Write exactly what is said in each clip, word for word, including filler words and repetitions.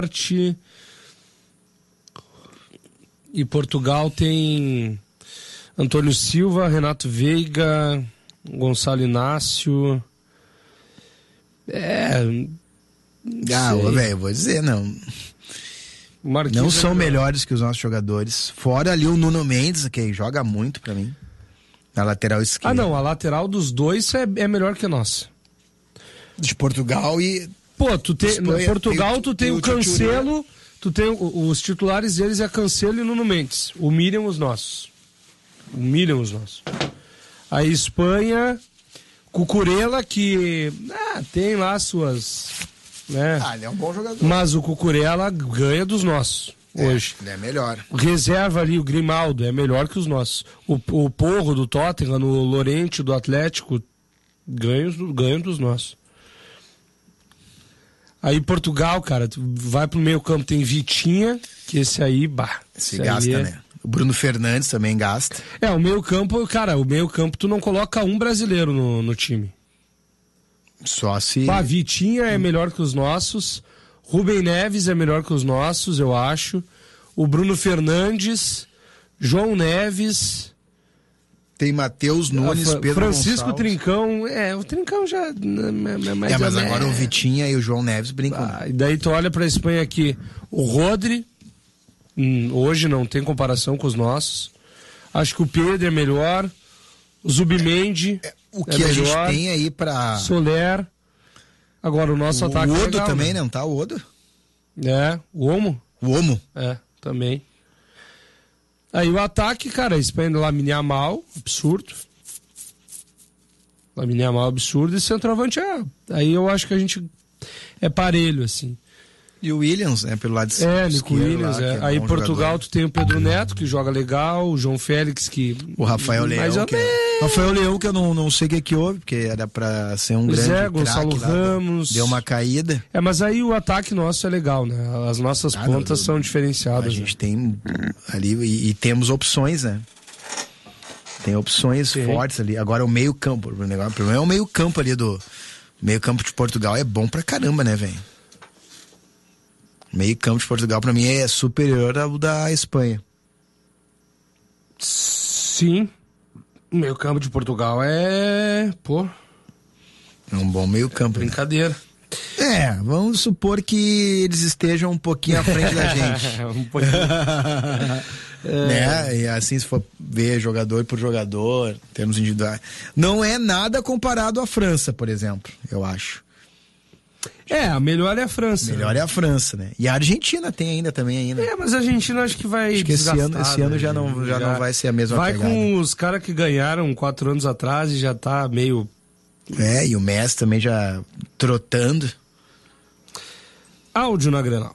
E Portugal tem Antônio Silva, Renato Veiga, Gonçalo Inácio. É. Ah, velho, vou dizer, não. Marquinhos não são é melhores que os nossos jogadores. Fora ali o Nuno Mendes, que joga muito pra mim. Na lateral esquerda. Ah, não, a lateral dos dois é, é melhor que a nossa. De Portugal e. Pô, tu tem. Espanha, Portugal, tem, tu tem, tem o Cancelo. Tu tem os titulares deles é Cancelo e Nuno Mendes. Humilham os nossos. Humilham os nossos. A Espanha, Cucurella, que ah, tem lá suas. Né? Ah, ele é um bom jogador. Mas o Cucurella ganha dos nossos é, hoje. Ele é melhor. Reserva ali, o Grimaldo, é melhor que os nossos. O, o Porro do Tottenham, o Lorente do Atlético, ganha, ganha dos nossos. Aí Portugal, cara, tu vai pro meio campo, tem Vitinha, que esse aí, bah. Se gasta, é... né? O Bruno Fernandes também gasta. É, o meio campo, cara, o meio campo tu não coloca um brasileiro no, no time. Só se... Bah, Vitinha é melhor que os nossos, Rubem Neves é melhor que os nossos, eu acho. O Bruno Fernandes, João Neves... Tem Matheus Nunes, Fra- Pedro Francisco Gonçalves. Trincão, é, o Trincão já... É, mais é mas ou agora menos. o Vitinha e o João Neves brincam. Ah, e daí tu olha pra Espanha aqui, o Rodri, hum, hoje não tem comparação com os nossos. Acho que o Pedro é melhor, o Zubimendi é, o que é a melhor, gente tem aí pra... Soler. Agora o nosso o ataque Odo é legal, também, né? não tá? O Odo? É, o Omo. O Omo? É, também. Aí o ataque, cara, a Espanha Lamine Yamal, absurdo. Lamine Yamal, absurdo. E centroavante, é. Aí eu acho que a gente é parelho, assim. E o Williams, né, pelo lado esquerdo. É, Nico Williams, lá, é. é Aí bom Portugal, jogador. tu tem o Pedro Neto, que joga legal, o João Félix, que... O Rafael mais Leão, ou que é... Rafael Leão, que eu não, não sei o que que houve, porque era pra ser um Pois grande é, Gonçalo craque lá, Ramos. Deu uma caída. É, mas aí o ataque nosso é legal, né? As nossas Ah, pontas não, são A diferenciadas. gente né? tem ali, e, e temos opções, né? Tem opções Sim. fortes ali. Agora o meio campo, o negócio- o problema é o meio campo ali do... Meio campo de Portugal é bom pra caramba, né, velho? Meio campo de Portugal pra mim é superior ao da Espanha. Sim. O meio campo de Portugal é... Pô, É um bom meio campo, né? brincadeira. É, vamos supor que eles estejam um pouquinho à frente da gente. um pouquinho. É. Né? E assim, se for ver jogador por jogador, em termos individuais, não é nada comparado à França, por exemplo, eu acho. É, a melhor é a França. Melhor é a França, né? E a Argentina tem ainda também ainda. É, mas a Argentina acho que vai Acho que esse ano, desgastar, esse ano né? já não, já não vai ser a mesma Vai pegada. com os caras que ganharam quatro anos atrás e já tá meio... É, e o Messi também já trotando. Áudio na Grenal.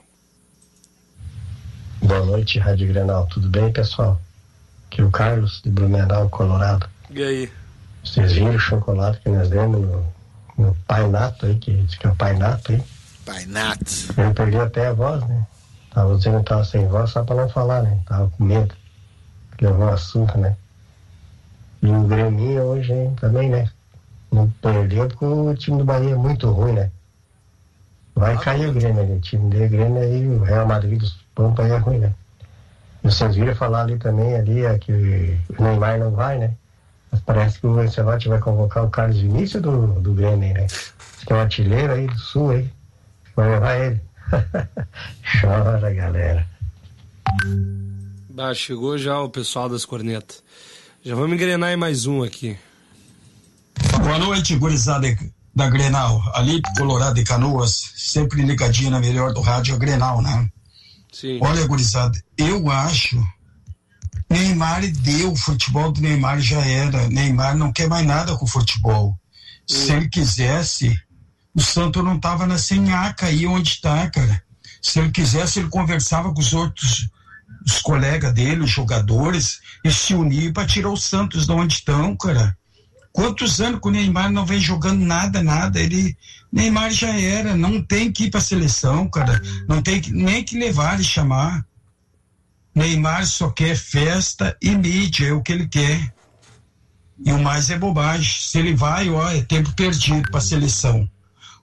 Boa noite, Rádio Grenal. Tudo bem, pessoal? Aqui é o Carlos, de Blumenau, Colorado. E aí? Vocês viram o chocolate que nós demos no, no Pai Nato aí, que diz que é o Pai Nato aí? Pai Nato. Eu perdi até a voz, né? Tava dizendo que tava sem voz só pra não falar, né? Tava com medo. Levou a surra, né? E o Grêmio hoje, hein, também, né? Não perdeu porque o time do Bahia é muito ruim, né? Vai cair o Grêmio ali. O time do Grêmio aí, o Real Madrid dos Pampa aí é ruim, né? E vocês viram falar ali também, ali, é que o Neymar não vai, né? Mas parece que o Ancelotti vai convocar o Carlos Vinícius do, do Grêmio, né? Que é um artilheiro aí do Sul, aí. Vai levar ele. Chora, galera. Ah, chegou já o pessoal das cornetas. Já vamos engrenar em mais um aqui. Boa noite, gurizada da Grenal. Ali, Colorado e Canoas, sempre ligadinha na melhor do rádio, a Grenal, né? Sim. Olha, gurizada, eu acho Neymar deu, o futebol do Neymar já era. Neymar não quer mais nada com o futebol. Hum. Se ele quisesse, o Santos não tava na senhaca aí onde está, cara. Se ele quisesse, ele conversava com os outros, os colegas dele, os jogadores, e se unir para tirar o Santos de onde estão, cara. Quantos anos que o Neymar não vem jogando nada, nada? Ele, Neymar já era, não tem que ir para a seleção, cara. Não tem que, nem que levar e chamar. Neymar só quer festa e mídia, é o que ele quer. E o mais é bobagem. Se ele vai, ó, é tempo perdido para a seleção.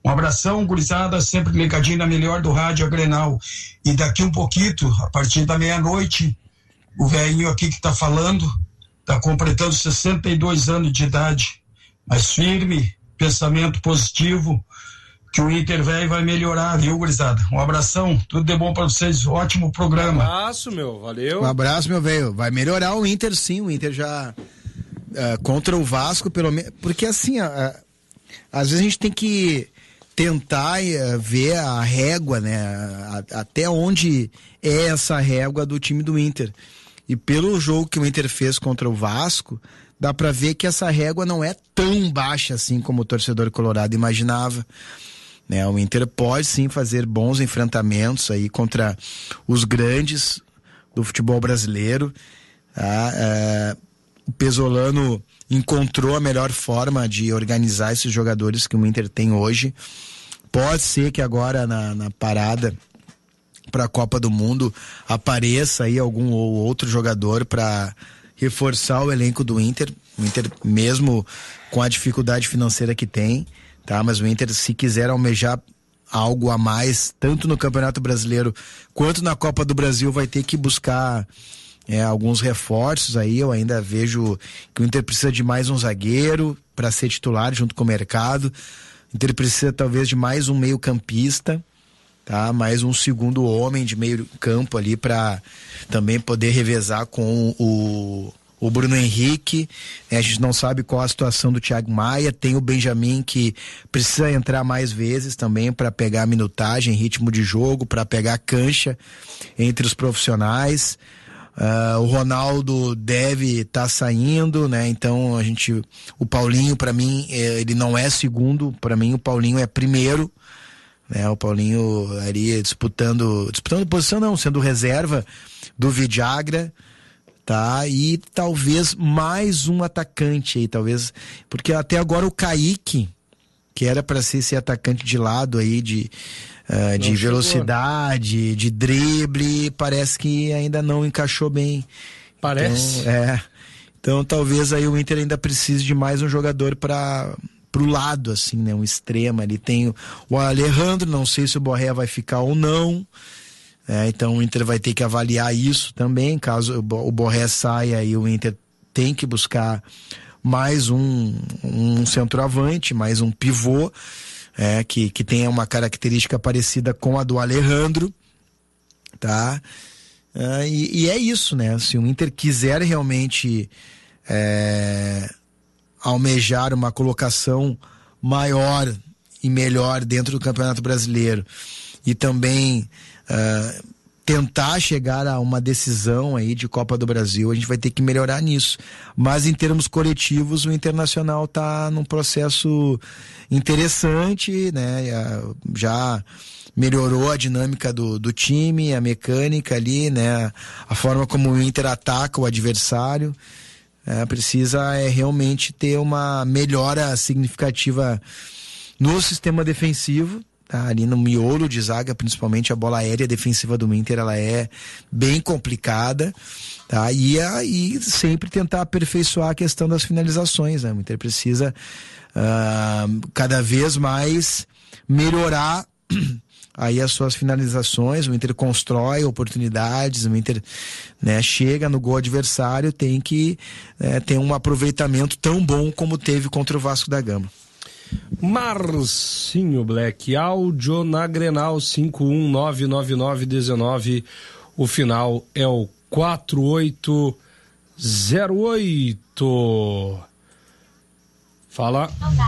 Um abração, gurizada, sempre ligadinho na melhor do rádio, a Grenal. E daqui um pouquinho, a partir da meia-noite, o velhinho aqui que tá falando, tá completando sessenta e dois anos de idade, mas firme, pensamento positivo, que o Inter velho vai melhorar, viu, gurizada? Um abração, tudo de bom para vocês, ótimo programa. Um abraço, meu, valeu. Um abraço, meu velho. Vai melhorar o Inter, sim, o Inter já uh, contra o Vasco, pelo menos, porque assim, uh, às vezes a gente tem que tentar uh, ver a régua, né, a, até onde é essa régua do time do Inter. E pelo jogo que o Inter fez contra o Vasco, dá pra ver que essa régua não é tão baixa assim como o torcedor colorado imaginava. Né, o Inter pode sim fazer bons enfrentamentos aí contra os grandes do futebol brasileiro. Tá? É, o Pesolano encontrou a melhor forma de organizar esses jogadores que o Inter tem hoje. Pode ser que agora na, na parada para a Copa do Mundo apareça aí algum ou outro jogador para reforçar o elenco do Inter. O Inter, mesmo com a dificuldade financeira que tem, tá? Mas o Inter, se quiser almejar algo a mais, tanto no Campeonato Brasileiro quanto na Copa do Brasil, vai ter que buscar é, alguns reforços aí. Eu ainda vejo que o Inter precisa de mais um zagueiro para ser titular junto com o mercado. O Inter precisa talvez de mais um meio campista, tá? Mais um segundo homem de meio campo ali para também poder revezar com o o Bruno Henrique. A gente não sabe qual a situação do Thiago Maia. Tem o Benjamin, que precisa entrar mais vezes também para pegar minutagem, ritmo de jogo, para pegar cancha entre os profissionais. Uh, o Ronaldo deve estar tá saindo, né? Então a gente, o Paulinho, para mim, ele não é segundo, para mim o Paulinho é primeiro, né? O Paulinho ali disputando, disputando posição não, sendo reserva do Vidagra, tá? E talvez mais um atacante aí, talvez, porque até agora o Kaique, que era para ser esse atacante de lado aí, de, uh, de velocidade, de drible, parece que ainda não encaixou bem. Parece? Então, é, então talvez aí o Inter ainda precise de mais um jogador para pro lado, assim, né? Um extremo ali. Tem o, o Alejandro, não sei se o Borré vai ficar ou não. É, então o Inter vai ter que avaliar isso também, caso o Borré saia, aí o Inter tem que buscar mais um, um centroavante, mais um pivô, é, que, que tenha uma característica parecida com a do Alejandro, tá? É, e, e é isso, né? Se o Inter quiser realmente é, almejar uma colocação maior e melhor dentro do Campeonato Brasileiro e também Uh, tentar chegar a uma decisão aí de Copa do Brasil, a gente vai ter que melhorar nisso. Mas em termos coletivos, o Internacional está num processo interessante, né? Já melhorou a dinâmica do, do time, a mecânica ali, né? A forma como o Inter ataca o adversário. É, precisa é, realmente ter uma melhora significativa no sistema defensivo. Tá, ali no miolo de zaga, principalmente a bola aérea defensiva do Inter, ela é bem complicada, tá? E aí sempre tentar aperfeiçoar a questão das finalizações, né? O Inter precisa uh, cada vez mais melhorar aí as suas finalizações. O Inter constrói oportunidades, o Inter, né, chega no gol adversário, tem que né, ter um aproveitamento tão bom como teve contra o Vasco da Gama. Marcinho Black, áudio na Grenal cinco um nove nove nove um nove, o final é o quatro oito zero oito. Fala.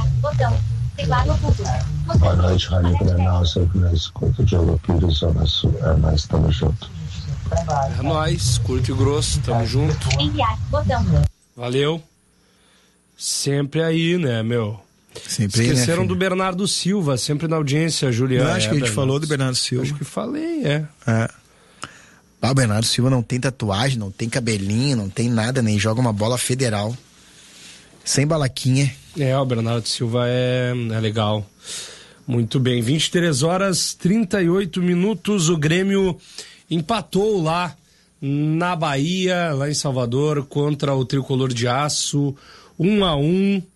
Boa noite, Rádio Grenal, sempre na escuta, Diogo Pires, Zona Sul, é nóis, tamo junto. É nóis, curto e grosso, tamo junto. Valeu. Sempre aí, né, meu? Sempre, esqueceram né, do Bernardo Silva, sempre na audiência, Juliano. Eu acho é, que a gente Bernardo. falou do Bernardo Silva. Acho que falei, é. é. Ah, o Bernardo Silva não tem tatuagem, não tem cabelinho, não tem nada, nem joga uma bola federal. Sem balaquinha. É, o Bernardo Silva é, é legal. Muito bem, vinte e três horas, trinta e oito minutos, o Grêmio empatou lá na Bahia, lá em Salvador, contra o Tricolor de Aço, um a um.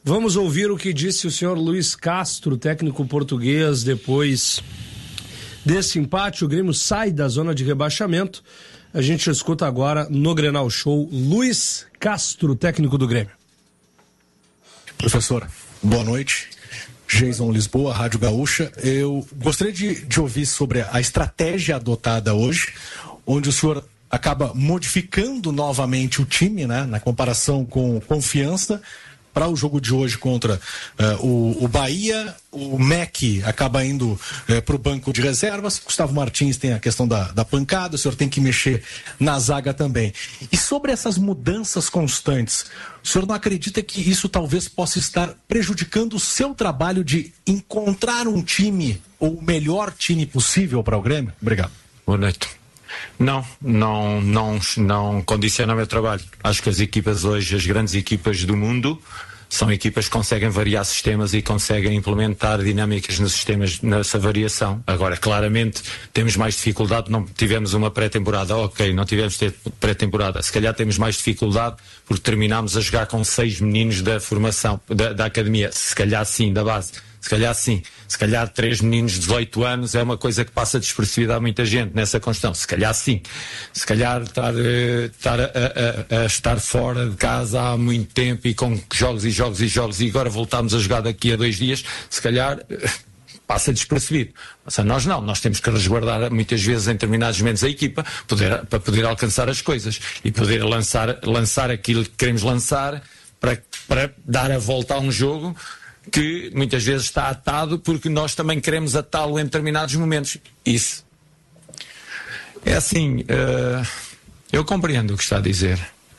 Vamos ouvir o que disse o senhor Luiz Castro, técnico português, depois desse empate. O Grêmio sai da zona de rebaixamento. A gente escuta agora no Grenal Show Luiz Castro, técnico do Grêmio. Professor, boa noite. Jason Lisboa, Rádio Gaúcha. Eu gostaria de, de ouvir sobre a estratégia adotada hoje, onde o senhor acaba modificando novamente o time, né, na comparação com Confiança, para o jogo de hoje contra uh, o, o Bahia. O M E C acaba indo uh, para o banco de reservas. Gustavo Martins tem a questão da, da pancada, o senhor tem que mexer na zaga também. E sobre essas mudanças constantes, o senhor não acredita que isso talvez possa estar prejudicando o seu trabalho de encontrar um time, ou o melhor time possível para o Grêmio? Obrigado. Boa noite. Não, não, não, não condiciona o meu trabalho. Acho que as equipas hoje, as grandes equipas do mundo, são equipas que conseguem variar sistemas e conseguem implementar dinâmicas nos sistemas nessa variação. Agora, claramente, temos mais dificuldade, não tivemos uma pré-temporada, ok, não tivemos pré-temporada, se calhar temos mais dificuldade porque terminámos a jogar com seis meninos da formação, da, da academia, se calhar sim, da base. Se calhar sim, se calhar três meninos de dezoito anos é uma coisa que passa despercebida a muita gente nessa construção, se calhar sim, se calhar estar, estar a, a, a estar fora de casa há muito tempo e com jogos e jogos e jogos e agora voltámos a jogar daqui a dois dias, se calhar passa despercebido. Ou seja, nós não, nós temos que resguardar muitas vezes em determinados momentos a equipa poder, para poder alcançar as coisas e poder lançar, lançar aquilo que queremos lançar para, para dar a volta a um jogo que muitas vezes está atado porque nós também queremos atá-lo em determinados momentos. Isso é assim, uh, eu compreendo o que está a dizer.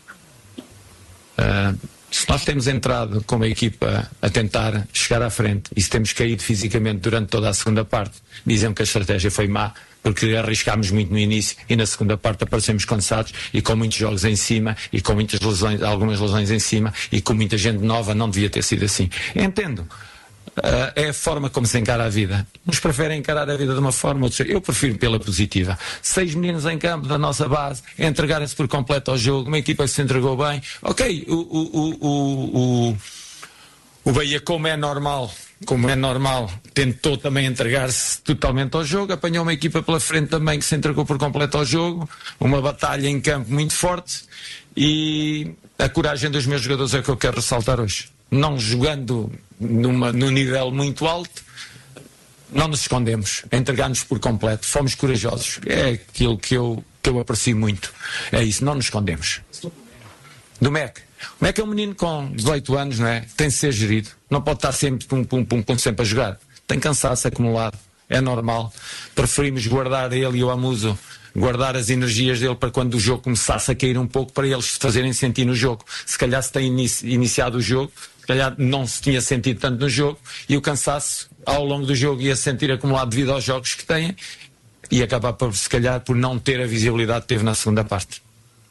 Uh, se nós temos entrado como a equipa a tentar chegar à frente e se temos caído fisicamente durante toda a segunda parte, dizem que a estratégia foi má porque arriscámos muito no início e na segunda parte aparecemos cansados e com muitos jogos em cima e com muitas lesões, algumas lesões em cima e com muita gente nova. Não devia ter sido assim. Entendo. Uh, é a forma como se encara a vida. Uns preferem encarar a vida de uma forma, outros... eu prefiro pela positiva. Seis meninos em campo da nossa base, entregarem-se por completo ao jogo, uma equipa que se entregou bem. Ok, o, o, o, o, o, o Bahia, como é normal, como é normal, tentou também entregar-se totalmente ao jogo, apanhou uma equipa pela frente também que se entregou por completo ao jogo, uma batalha em campo muito forte e a coragem dos meus jogadores é o que eu quero ressaltar hoje. Não jogando numa, num nível muito alto, não nos escondemos, entregámos-nos por completo, fomos corajosos. É aquilo que eu, que eu aprecio muito. É isso, não nos escondemos. Do M E C. O M E C é um menino com dezoito anos, não é? Tem de ser gerido. Não pode estar sempre pum, pum, pum, pum, sempre a jogar. Tem cansaço acumulado. É normal. Preferimos guardar ele e o Amuso, guardar as energias dele para quando o jogo começasse a cair um pouco, para eles se fazerem sentir no jogo. Se calhar se tem inici- iniciado o jogo, se calhar não se tinha sentido tanto no jogo e o cansaço ao longo do jogo ia se sentir acumulado devido aos jogos que têm e acabar por, se calhar por não ter a visibilidade que teve na segunda parte.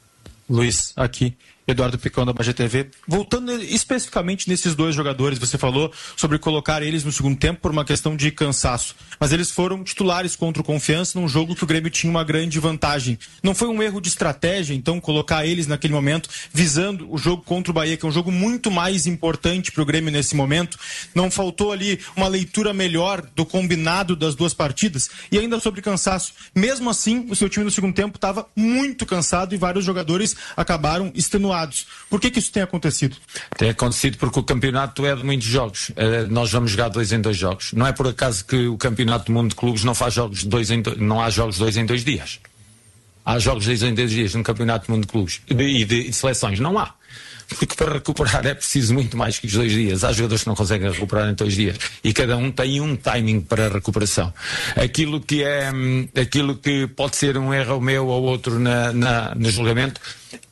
Luiz, aqui, Eduardo Picão da Bajé T V. Voltando especificamente nesses dois jogadores, você falou sobre colocar eles no segundo tempo por uma questão de cansaço, mas eles foram titulares contra o Confiança num jogo que o Grêmio tinha uma grande vantagem. Não foi um erro de estratégia, então, colocar eles naquele momento, visando o jogo contra o Bahia, que é um jogo muito mais importante para o Grêmio nesse momento? Não faltou ali uma leitura melhor do combinado das duas partidas? E ainda sobre cansaço, mesmo assim, o seu time no segundo tempo estava muito cansado e vários jogadores acabaram extenuados. Por que que isso tem acontecido? Tem acontecido porque o campeonato é de muitos jogos. Uh, nós vamos jogar dois em dois jogos. Não é por acaso que o campeonato do mundo de clubes não faz jogos de dois em dois, não há jogos de dois em dois dias. Há jogos de dois em dois dias no campeonato do mundo de clubes e de, de, de seleções. Não há. Porque para recuperar é preciso muito mais que os dois dias. Há jogadores que não conseguem recuperar em dois dias. E cada um tem um timing para a recuperação. Aquilo que é, aquilo que pode ser um erro meu ou outro na, na, no julgamento,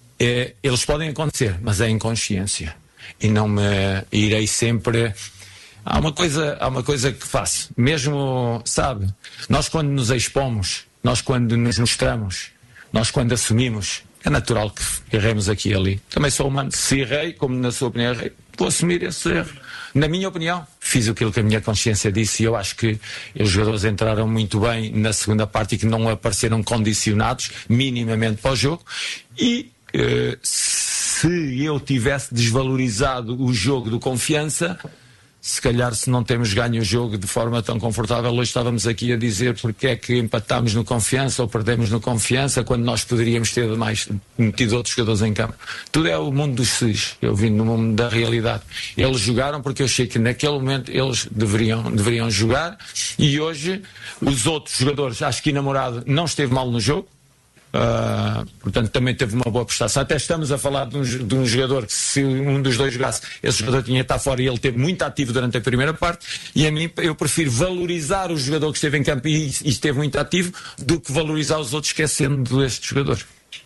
é, eles podem acontecer, mas é inconsciência. E não me irei sempre... Há uma coisa, há uma coisa que faço. Mesmo, sabe, nós quando nos expomos, nós quando nos mostramos, nós quando assumimos, é natural que erremos aqui e ali. Também sou humano. Se errei, como na sua opinião errei, vou assumir esse erro. Na minha opinião, fiz aquilo que a minha consciência disse e eu acho que os jogadores entraram muito bem na segunda parte e que não apareceram condicionados minimamente para o jogo. E uh, se eu tivesse desvalorizado o jogo do Confiança, se calhar, se não temos ganho o jogo de forma tão confortável, hoje estávamos aqui a dizer porque é que empatámos no Confiança ou perdemos no Confiança, quando nós poderíamos ter mais metido outros jogadores em campo. Tudo é o mundo dos se's. Eu vim no mundo da realidade. Eles jogaram porque eu achei que naquele momento eles deveriam, deveriam jogar, e hoje os outros jogadores, acho que o Namorado não esteve mal no jogo. Uh, portanto também teve uma boa prestação. Até estamos a falar de um, de um jogador que, se um dos dois jogasse, esse jogador tinha de estar fora, e ele esteve muito ativo durante a primeira parte. E a mim, eu prefiro valorizar o jogador que esteve em campo e, e esteve muito ativo, do que valorizar os outros esquecendo deste jogador.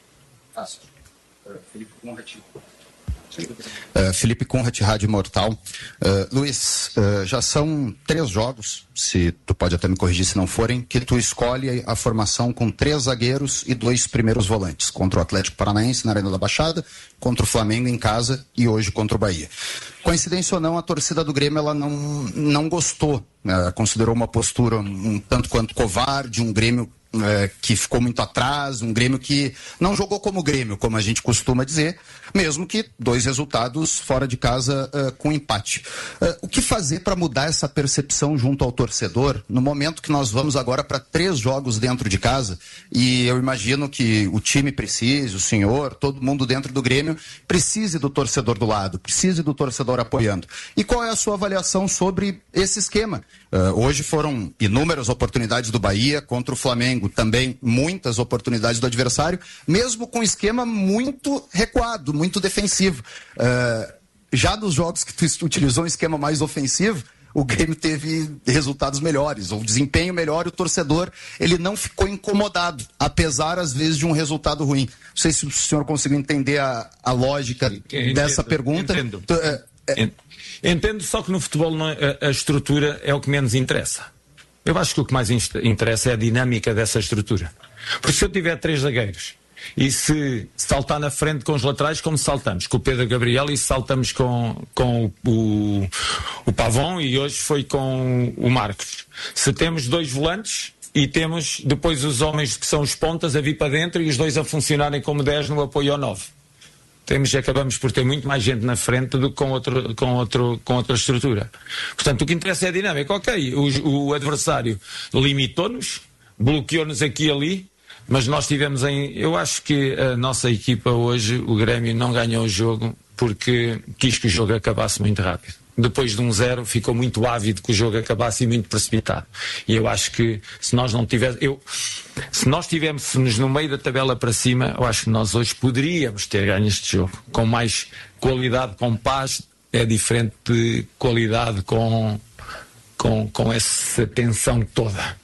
Uh, Felipe Conrad, Rádio Imortal. Uh, Luiz, uh, já são três jogos, se tu pode até me corrigir se não forem, que tu escolhe a formação com três zagueiros e dois primeiros volantes, contra o Atlético Paranaense na Arena da Baixada, contra o Flamengo em casa e hoje contra o Bahia. Coincidência ou não, a torcida do Grêmio ela não, não gostou, né? Considerou uma postura um tanto quanto covarde, um Grêmio É, que ficou muito atrás, um Grêmio que não jogou como Grêmio, como a gente costuma dizer, mesmo que dois resultados fora de casa uh, com empate. Uh, o que fazer para mudar essa percepção junto ao torcedor, no momento que nós vamos agora para três jogos dentro de casa, e eu imagino que o time precise, o senhor, todo mundo dentro do Grêmio, precise do torcedor do lado, precise do torcedor apoiando. E qual é a sua avaliação sobre esse esquema? Uh, hoje foram inúmeras oportunidades do Bahia contra o Flamengo, também muitas oportunidades do adversário, mesmo com um esquema muito recuado, muito defensivo. Uh, já dos jogos que tu utilizou um esquema mais ofensivo, o Grêmio teve resultados melhores, ou desempenho melhor, e o torcedor ele não ficou incomodado, apesar às vezes de um resultado ruim. Não sei se o senhor conseguiu entender a, a lógica entendo, dessa pergunta. Entendo. Tu, uh, uh, Entendo, só que no futebol não é, a, a estrutura é o que menos interessa. Eu acho que o que mais interessa é a dinâmica dessa estrutura. Porque se eu tiver três zagueiros e se saltar na frente com os laterais, como saltamos com o Pedro Gabriel, e saltamos com, com o, o Pavão, e hoje foi com o Marcos. Se temos dois volantes e temos depois os homens que são os pontas a vir para dentro e os dois a funcionarem como dez no apoio ao nove. Temos, acabamos por ter muito mais gente na frente do que com, outro, com, outro, com outra estrutura. Portanto, o que interessa é a dinâmica. Ok, o, o adversário limitou-nos, bloqueou-nos aqui e ali, mas nós tivemos em... Eu acho que a nossa equipa hoje, o Grêmio, não ganhou o jogo porque quis que o jogo acabasse muito rápido. Depois de um zero, ficou muito ávido que o jogo acabasse e muito precipitado. E eu acho que se nós não tivéssemos... Eu, se nós estivéssemos no meio da tabela para cima, eu acho que nós hoje poderíamos ter ganho este jogo. Com mais qualidade, com paz, é diferente de qualidade com, com, com essa tensão toda.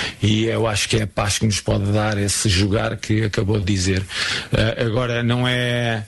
E eu acho que é a paz que nos pode dar esse jogar que acabou de dizer. Uh, agora, não é...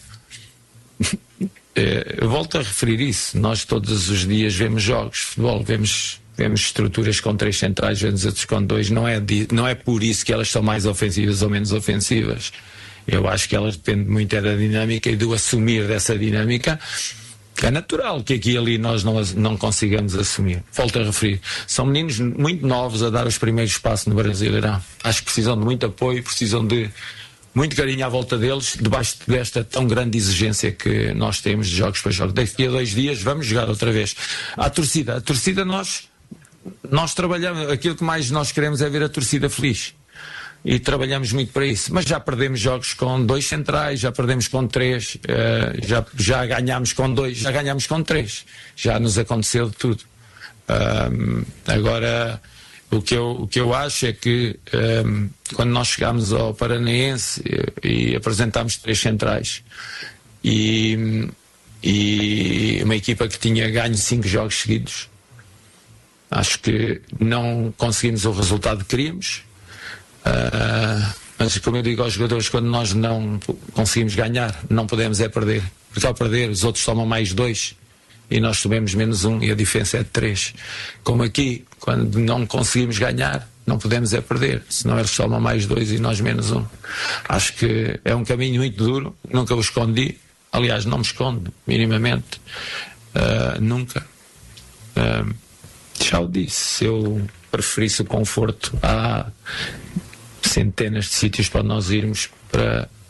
Eu volto a referir isso. Nós todos os dias vemos jogos de futebol, vemos, vemos estruturas com três centrais, vemos outros com dois. Não é, não é por isso que elas são mais ofensivas ou menos ofensivas. Eu acho que elas dependem muito é da dinâmica e do assumir dessa dinâmica. É natural que aqui e ali nós não, não consigamos assumir. Volto a referir. São meninos muito novos a dar os primeiros passos no Brasileirão. Acho que precisam de muito apoio, precisam de muito carinho à volta deles, debaixo desta tão grande exigência que nós temos de jogos para jogos. Daqui a dois dias vamos jogar outra vez. A torcida, a torcida nós, nós trabalhamos, aquilo que mais nós queremos é ver a torcida feliz. E trabalhamos muito para isso. Mas já perdemos jogos com dois centrais, já perdemos com três, uh, já, já ganhámos com dois, já ganhámos com três. Já nos aconteceu de tudo. Uh, agora... O que, eu, o que eu acho é que um, quando nós chegámos ao Paranaense e, e apresentámos três centrais e, e uma equipa que tinha ganho cinco jogos seguidos, acho que não conseguimos o resultado que queríamos. Uh, mas como eu digo aos jogadores, quando nós não conseguimos ganhar, não podemos é perder, porque ao perder os outros tomam mais dois e nós tomamos menos um e a diferença é de três. Como aqui, quando não conseguimos ganhar, não podemos é perder, senão eles tomam mais dois e nós menos um. Acho que é um caminho muito duro, nunca o escondi, aliás não me escondo minimamente, uh, nunca. Uh, já o disse, se eu preferisse o conforto, há centenas de sítios para nós irmos para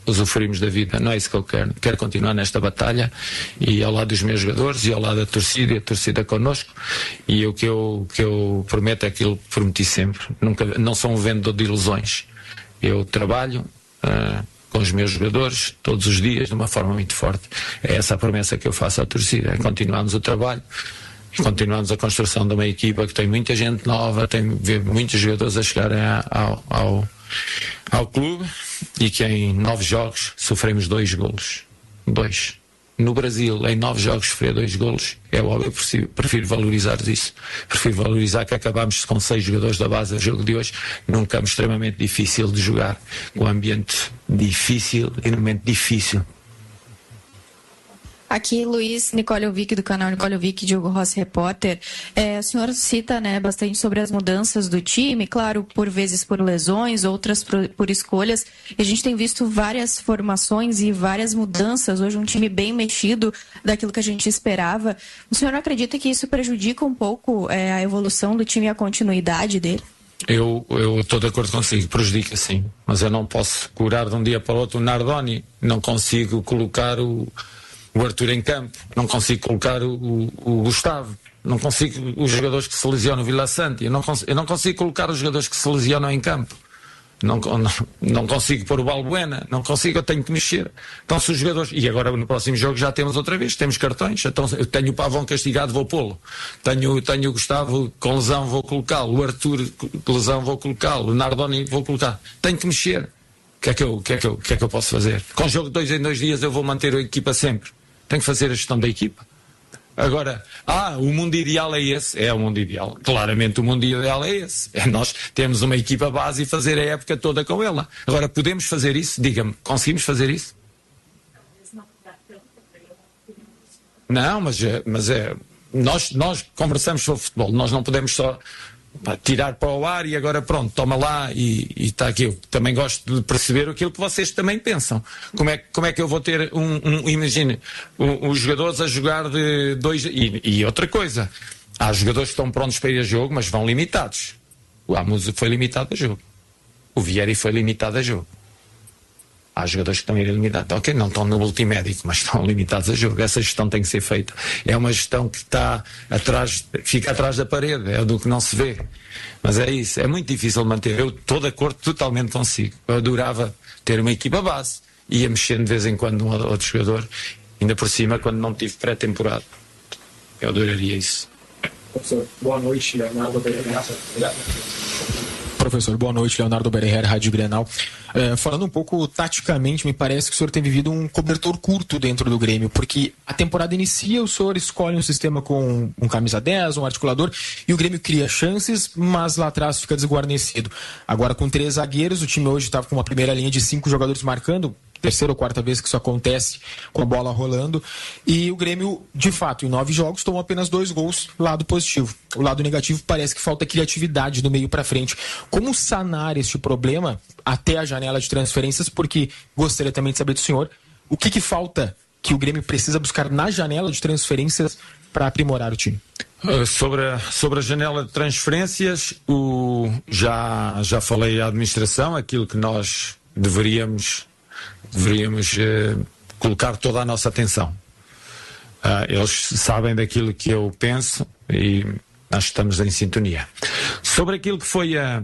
usufruímos da vida. Não é isso que eu quero. Quero continuar nesta batalha e ao lado dos meus jogadores e ao lado da torcida e a torcida connosco, e o que eu, que eu prometo é aquilo que prometi sempre. Nunca, não sou um vendedor de ilusões. Eu trabalho uh, com os meus jogadores todos os dias de uma forma muito forte. É essa a promessa que eu faço à torcida, é continuarmos o trabalho. Continuamos a construção de uma equipa que tem muita gente nova, tem muitos jogadores a chegarem ao, ao, ao clube, e que em nove jogos sofremos dois golos. Dois. No Brasil, em nove jogos sofrer dois golos, é óbvio, eu prefiro valorizar isso. Prefiro valorizar que acabámos com seis jogadores da base no jogo de hoje, num campo extremamente difícil de jogar, com um ambiente difícil e num momento difícil. Aqui, Luiz Nicoliovic, do canal Nicoliovic, Diogo Rossi, repórter. É, o senhor cita, né, bastante sobre as mudanças do time, claro, por vezes por lesões, outras por, por escolhas. E a gente tem visto várias formações e várias mudanças. Hoje um time bem mexido daquilo que a gente esperava. O senhor não acredita que isso prejudica um pouco é, a evolução do time e a continuidade dele? Eu estou de acordo consigo, prejudica sim. Mas eu não posso curar de um dia para o outro o Nardoni. Não consigo colocar o... o Arthur em campo, não consigo colocar o, o, o Gustavo, não consigo os jogadores que se lesionam, o Vila Santi, eu não, consigo, eu não consigo colocar os jogadores que se lesionam em campo, não, não, não consigo pôr o Balbuena, não consigo, eu tenho que mexer. Então se os jogadores, e agora no próximo jogo já temos outra vez, temos cartões, então eu tenho o Pavão castigado, vou pô-lo, tenho, tenho o Gustavo com lesão, vou colocá-lo, o Arthur com lesão, vou colocá-lo, o Nardoni vou colocar, tenho que mexer. O que é que eu, que é que eu, que é que eu posso fazer? Com jogo de dois em dois dias eu vou manter a equipa sempre. Tenho que fazer a gestão da equipa. Agora, ah, o mundo ideal é esse. É o mundo ideal. Claramente o mundo ideal é esse. É nós termos uma equipa base e fazer a época toda com ela. Agora, podemos fazer isso? Diga-me, conseguimos fazer isso? Não, mas, mas é... Nós, nós conversamos sobre futebol. Nós não podemos só... Pá, tirar para o ar e agora pronto, toma lá e está aqui. Eu também gosto de perceber aquilo que vocês também pensam. Como é, como é que eu vou ter um, um imagine, um, os jogadores a jogar de dois... E, e outra coisa, há jogadores que estão prontos para ir a jogo, mas vão limitados. O Amuso foi limitado a jogo. O Vieri foi limitado a jogo. Há jogadores que estão limitados. Ok, não estão no multimédico, mas estão limitados a jogo. Essa gestão tem que ser feita. É uma gestão que está atrás, fica atrás da parede, é do que não se vê. Mas é isso, é muito difícil manter. Eu estou de acordo totalmente consigo. Eu adorava ter uma equipa base. Ia mexendo de vez em quando um ou outro jogador, ainda por cima, quando não tive pré-temporada. Eu adoraria isso. Professor, boa noite, Leonardo Berreira. Professor, boa noite, Leonardo Berreira, Rádio Grenal. É, falando um pouco taticamente, me parece que o senhor tem vivido um cobertor curto dentro do Grêmio, porque a temporada inicia, o senhor escolhe um sistema com um camisa dez, um articulador, e o Grêmio cria chances, mas lá atrás fica desguarnecido. Agora, com três zagueiros, o time hoje estava com uma primeira linha de cinco jogadores marcando, terceira ou quarta vez que isso acontece com a bola rolando, e o Grêmio, de fato, em nove jogos, tomou apenas dois gols, lado positivo. O lado negativo parece que falta criatividade do meio para frente. Como sanar este problema até a janela de transferências? Porque gostaria também de saber do senhor o que, que falta que o Grêmio precisa buscar na janela de transferências para aprimorar o time. Uh, sobre, a, sobre a janela de transferências, o, já, já falei à administração aquilo que nós deveríamos deveríamos uh, colocar toda a nossa atenção. Uh, eles sabem daquilo que eu penso e nós estamos em sintonia. Sobre aquilo que foi a...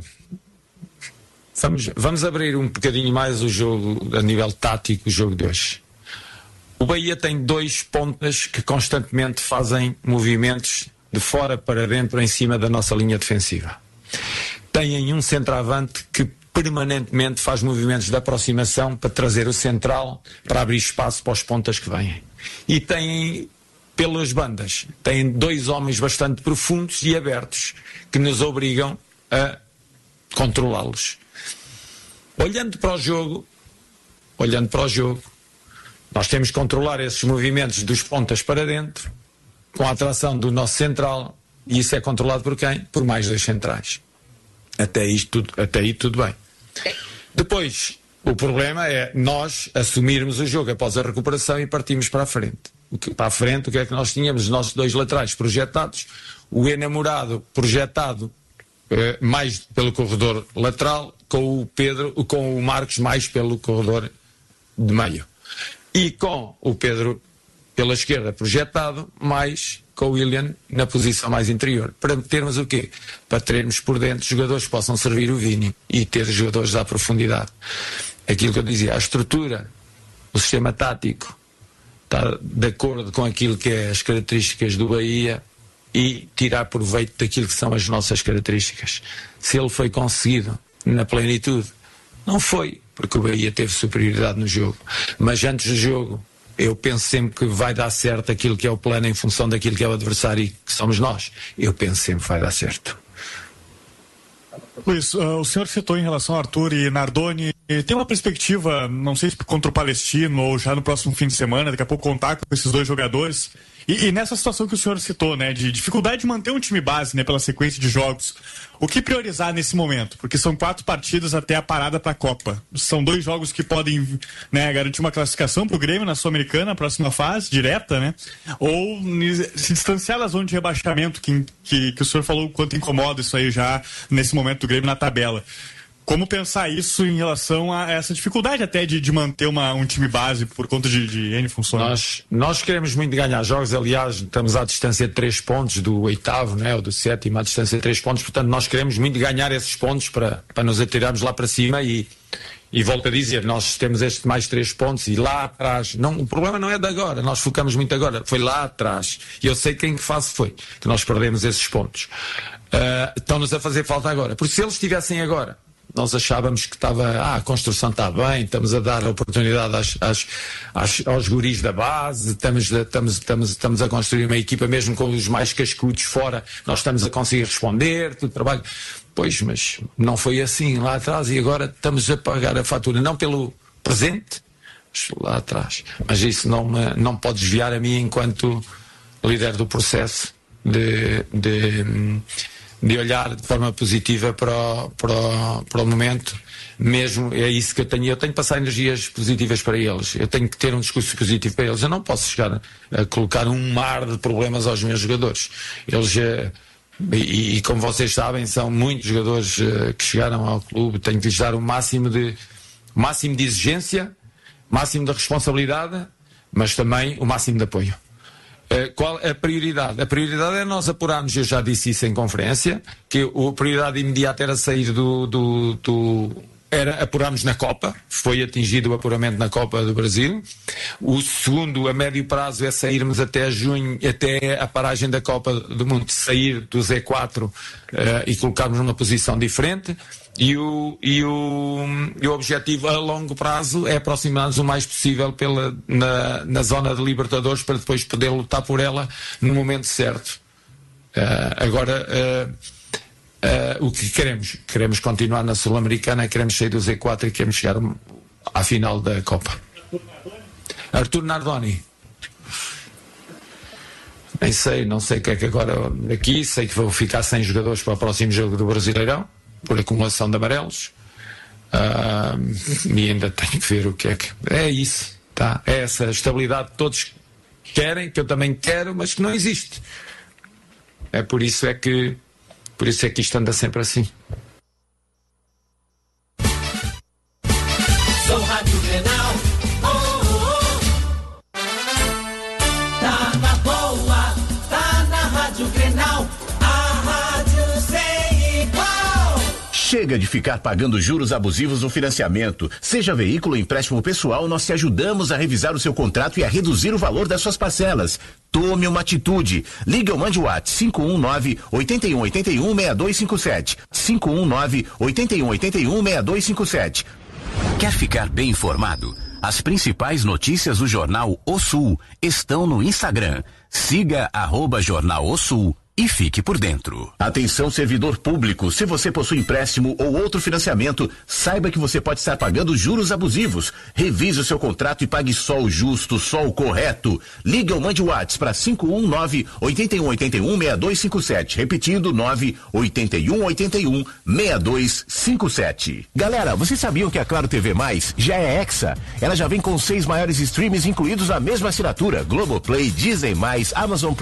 Vamos, vamos abrir um bocadinho mais o jogo a nível tático, o jogo de hoje. O Bahia tem dois pontas que constantemente fazem movimentos de fora para dentro em cima da nossa linha defensiva. Têm um centroavante que permanentemente faz movimentos de aproximação para trazer o central, para abrir espaço para os pontas que vêm. E têm, pelas bandas, têm dois homens bastante profundos e abertos que nos obrigam a controlá-los. Olhando para o jogo, olhando para o jogo, nós temos que controlar esses movimentos dos pontas para dentro, com a atração do nosso central, e isso é controlado por quem? Por mais dois centrais. Até, isto, até aí tudo bem. Depois, o problema é nós assumirmos o jogo após a recuperação e partirmos para a frente. O que, para a frente, o que é que nós tínhamos? Os nossos dois laterais projetados, o enamorado projetado eh, mais pelo corredor lateral, com o Pedro, com o Marcos mais pelo corredor de meio. E com o Pedro pela esquerda projetado, mais com o William na posição mais interior. Para termos o quê? Para termos por dentro jogadores que possam servir o Vini e ter jogadores à profundidade. Aquilo que eu dizia, a estrutura, o sistema tático está de acordo com aquilo que é as características do Bahia e tirar proveito daquilo que são as nossas características. Se ele foi conseguido na plenitude, não foi, porque o Bahia teve superioridade no jogo. Mas antes do jogo, eu penso sempre que vai dar certo aquilo que é o plano em função daquilo que é o adversário e que somos nós. Eu penso sempre que vai dar certo. Luiz, uh, o senhor citou em relação a Arthur e Nardoni, tem uma perspectiva, não sei se contra o Palestino ou já no próximo fim de semana, daqui a pouco contar com esses dois jogadores, e, e nessa situação que o senhor citou, né, de dificuldade de manter um time base, né, pela sequência de jogos, o que priorizar nesse momento? Porque são quatro partidas até a parada para a Copa. São dois jogos que podem, né, garantir uma classificação para o Grêmio na Sul-Americana, a próxima fase, direta, né? Ou se distanciar da zona de rebaixamento, que, que, que o senhor falou o quanto incomoda isso aí já nesse momento do Grêmio na tabela. Como pensar isso em relação a essa dificuldade até de, de manter uma, um time base por conta de, de N funções? Nós, nós queremos muito ganhar jogos, aliás, estamos à distância de três pontos do oitavo, né, ou do sétimo, à distância de três pontos, portanto nós queremos muito ganhar esses pontos para, para nos atirarmos lá para cima e, e volto a dizer, nós temos estes mais três pontos e lá atrás, não, o problema não é de agora, nós focamos muito agora, foi lá atrás, e eu sei quem que fase foi, que nós perdemos esses pontos. Uh, estão-nos a fazer falta agora, porque se eles estivessem agora, nós achávamos que estava, ah, a construção está bem, estamos a dar a oportunidade às, às, às, aos guris da base, estamos, estamos, estamos, estamos a construir uma equipa mesmo com os mais cascudos fora, nós estamos a conseguir responder, tudo trabalho. Pois, mas não foi assim lá atrás e agora estamos a pagar a fatura, não pelo presente, mas lá atrás. Mas isso não, me, não pode desviar a mim enquanto líder do processo de... de de olhar de forma positiva para o, para o, para o momento, mesmo é isso que eu tenho, eu tenho que passar energias positivas para eles, eu tenho que ter um discurso positivo para eles, eu não posso chegar a colocar um mar de problemas aos meus jogadores, eles, e, e como vocês sabem, são muitos jogadores que chegaram ao clube, tenho que lhes dar o máximo de, o máximo de exigência, o máximo de responsabilidade, mas também o máximo de apoio. Qual é a prioridade? A prioridade é nós apurarmos, eu já disse isso em conferência, que a prioridade imediata era sair do, do, do era apurarmos na Copa, foi atingido o apuramento na Copa do Brasil. O segundo, a médio prazo, é sairmos até junho, até a paragem da Copa do Mundo, sair do Z quatro uh, e colocarmos numa posição diferente. E o, e, o, e o objetivo a longo prazo é aproximar-nos o mais possível pela, na, na zona de Libertadores para depois poder lutar por ela no momento certo. Uh, agora, uh, uh, o que queremos? Queremos continuar na Sul-Americana, queremos sair do Z quatro e queremos chegar à final da Copa. Arthur Nardoni. Nem sei, não sei o que é que agora aqui, sei que vou ficar sem jogadores para o próximo jogo do Brasileirão, por acumulação de amarelos, uh, e ainda tenho que ver o que é que é isso, tá? É essa estabilidade que todos querem, que eu também quero, mas que não existe. É por isso é que por isso é que isto anda sempre assim. Sou Rádio Grenal, oh, oh, oh. Tá na boa, tá na Rádio Grenal. Chega de ficar pagando juros abusivos no financiamento. Seja veículo ou empréstimo pessoal, nós te ajudamos a revisar o seu contrato e a reduzir o valor das suas parcelas. Tome uma atitude. Ligue ou mande o WhatsApp cinco um nove, oito um oito um, seis dois cinco sete. cinco um nove, oito um oito um, seis dois cinco sete. Quer ficar bem informado? As principais notícias do Jornal O Sul estão no Instagram. Siga arroba Jornal O Sul e fique por dentro. Atenção, servidor público, se você possui empréstimo ou outro financiamento, saiba que você pode estar pagando juros abusivos. Revise o seu contrato e pague só o justo, só o correto. Ligue ou mande o WhatsApp para cinco um nove, oito um oito um, seis dois cinco sete. Repetindo, nove oito um oito um, seis dois cinco sete. Galera, vocês sabiam que a Claro T V Mais já é Hexa? Ela já vem com seis maiores streams incluídos na mesma assinatura: Globoplay, Disney mais, Amazon Prime,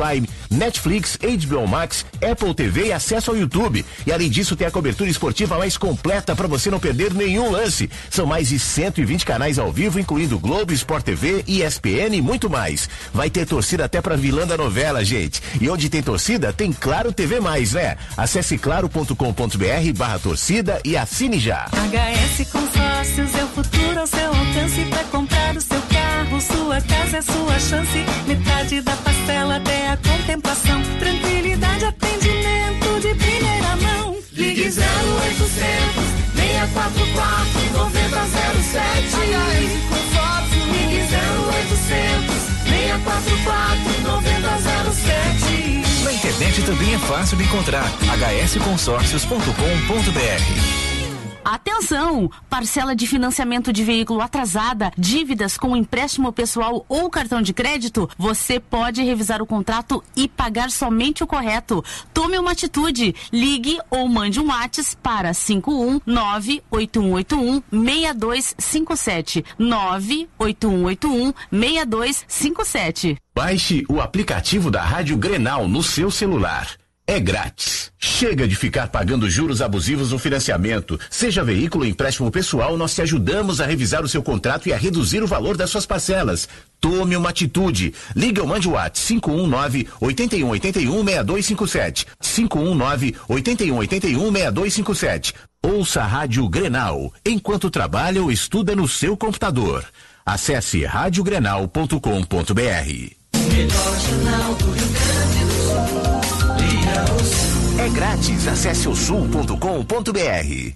Netflix, H B O Max, Apple T V e acesso ao YouTube. E além disso, tem a cobertura esportiva mais completa para você não perder nenhum lance. São mais de cento e vinte canais ao vivo, incluindo Globo, Sport T V, E S P N e muito mais. Vai ter torcida até pra vilã da novela, gente. E onde tem torcida, tem Claro T V mais, né? Acesse claro ponto com ponto br barra torcida e assine já. H S Consórcios é o futuro ao seu alcance. Pra comprar o seu carro, sua casa é sua chance. Metade da parcela até a contemplação. Tranquilidade, atendimento de primeira mão. Ligue zero oitocentos, seis quatro quatro, nove zero zero sete. H S Consórcios. Ligue zero oitocentos, seis quatro quatro, nove zero zero sete. Na internet também é fácil de encontrar. h s consórcios ponto com ponto b r. Atenção! Parcela de financiamento de veículo atrasada, dívidas com empréstimo pessoal ou cartão de crédito, você pode revisar o contrato e pagar somente o correto. Tome uma atitude. Ligue ou mande um WhatsApp para cinco um nove oito um oito um seis dois cinco sete. nove oito um oito um seis dois cinco sete. Baixe o aplicativo da Rádio Grenal no seu celular. É grátis. Chega de ficar pagando juros abusivos no financiamento. Seja veículo ou empréstimo pessoal, nós te ajudamos a revisar o seu contrato e a reduzir o valor das suas parcelas. Tome uma atitude. Ligue ou mande o WhatsApp cinco um nove oito um oito um seis dois cinco sete. cinco um nove oito um oito um seis dois cinco sete. Ouça a Rádio Grenal enquanto trabalha ou estuda no seu computador. Acesse rádio grenal ponto com ponto b r. Melhor jornal do Rio Grande do Sul. É grátis, acesse o sul ponto com ponto b r.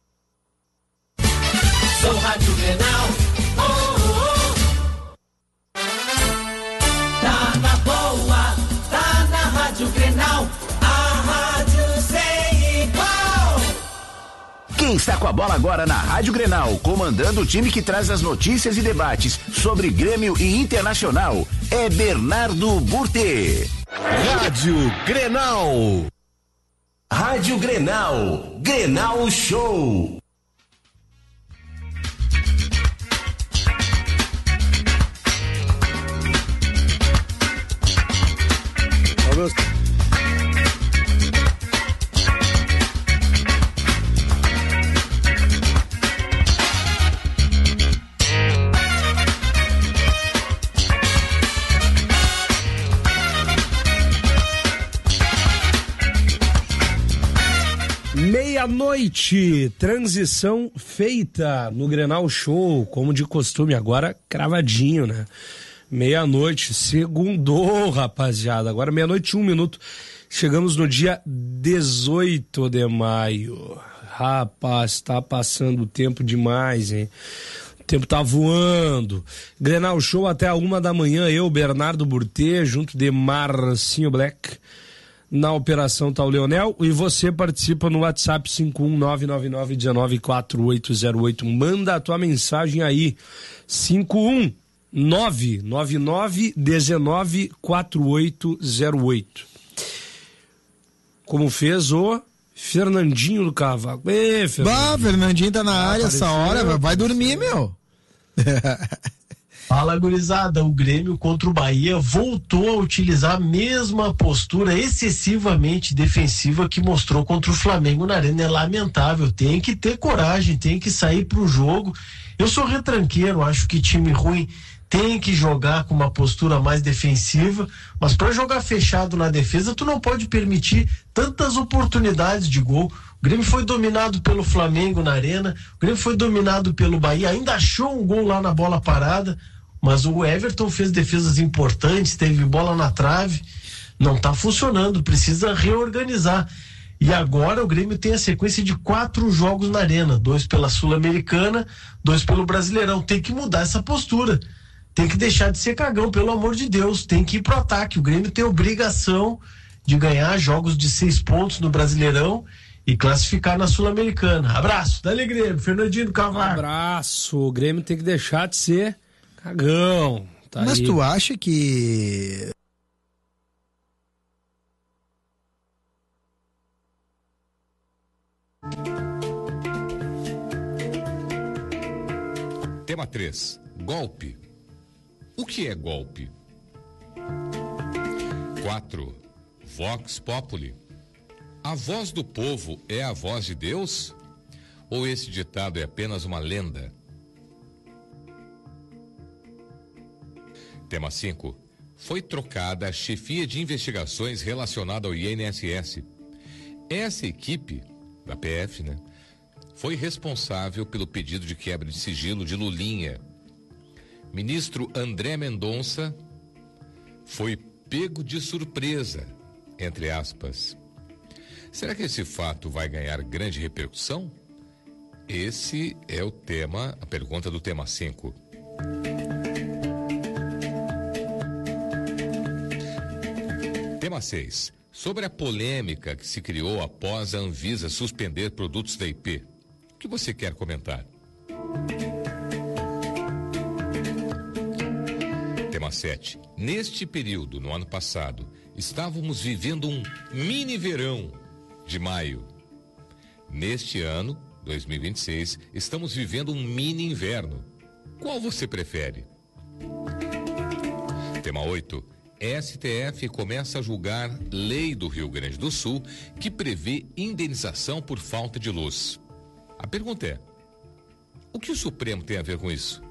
Sou Rádio Grenal, oh, oh, oh. Tá na boa, tá na Rádio Grenal, a rádio sem igual. Quem está com a bola agora na Rádio Grenal, comandando o time que traz as notícias e debates sobre Grêmio e Internacional, é Bernardo Burte. Rádio Grenal. Rádio Grenal. Grenal Show. Meia-noite, transição feita no Grenal Show, como de costume, agora cravadinho, né? Meia-noite, segundou, rapaziada, agora meia-noite e um minuto, chegamos no dia dezoito de maio. Rapaz, tá passando o tempo demais, hein? O tempo tá voando. Grenal Show até a uma da manhã, eu, Bernardo Burte, junto de Marcinho Black. Na operação tá o Leonel e você participa no WhatsApp cinco um nove nove nove um nove quatro oito zero oito. Manda a tua mensagem aí. cinco um nove nove nove um nove quatro oito zero oito. Como fez o Fernandinho do Cavaco. Ê, Fernandinho. Bah, Fernandinho tá na ah, área essa hora, vai dormir, meu. Fala, gurizada, o Grêmio contra o Bahia voltou a utilizar a mesma postura excessivamente defensiva que mostrou contra o Flamengo na Arena. É lamentável, tem que ter coragem, tem que sair pro jogo. Eu sou retranqueiro, acho que time ruim tem que jogar com uma postura mais defensiva, mas para jogar fechado na defesa, tu não pode permitir tantas oportunidades de gol. O Grêmio foi dominado pelo Flamengo na Arena, o Grêmio foi dominado pelo Bahia, ainda achou um gol lá na bola parada, mas o Everton fez defesas importantes, teve bola na trave, não tá funcionando, precisa reorganizar. E agora o Grêmio tem a sequência de quatro jogos na Arena, dois pela Sul-Americana, dois pelo Brasileirão. Tem que mudar essa postura, tem que deixar de ser cagão, pelo amor de Deus, tem que ir pro ataque. O Grêmio tem obrigação de ganhar jogos de seis pontos no Brasileirão e classificar na Sul-Americana. Abraço, dá-lhe Grêmio, Fernandinho do Cavaco. Abraço, o Grêmio tem que deixar de ser cagão. Tá Mas aí. tu acha que... Tema três. Golpe. O que é golpe? quatro. Vox Populi. A voz do povo é a voz de Deus? Ou esse ditado é apenas uma lenda? Tema cinco. Foi trocada a chefia de investigações relacionada ao I N S S. Essa equipe, da P F, né, foi responsável pelo pedido de quebra de sigilo de Lulinha. Ministro André Mendonça foi pego de surpresa, entre aspas. Será que esse fato vai ganhar grande repercussão? Esse é o tema, a pergunta do tema cinco. Tema seis. Sobre a polêmica que se criou após a Anvisa suspender produtos da I P. O que você quer comentar? Tema sete. Neste período, no ano passado, estávamos vivendo um mini verão de maio. Neste ano, dois mil e vinte e seis, estamos vivendo um mini inverno. Qual você prefere? Tema oito. S T F começa a julgar lei do Rio Grande do Sul que prevê indenização por falta de luz. A pergunta é: o que o Supremo tem a ver com isso?